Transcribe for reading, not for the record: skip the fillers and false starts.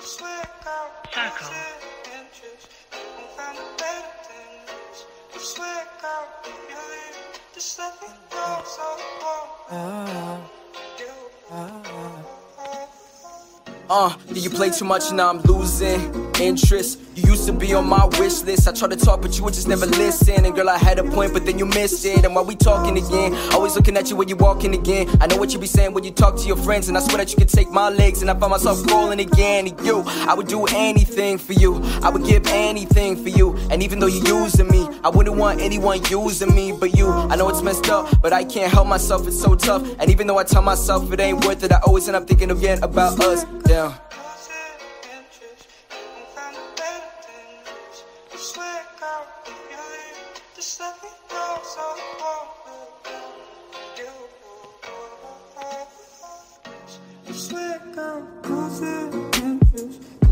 Circle. Did you play too much? Now I'm losing interest. You used to be on my wish list. I tried to talk, but you would just never listen. And girl, I had a point, but then you missed it. And while we talking again, always looking at you when you walking again. I know what you be saying when you talk to your friends, and I swear that you could take my legs. And I find myself falling again. And you, I would do anything for you. I would give anything for you. And even though you're using me, I wouldn't want anyone using me but you. I know it's messed up, but I can't help myself. It's so tough. And even though I tell myself it ain't worth it, I always end up thinking again about us. Damn. Swear, girl, cause it interest.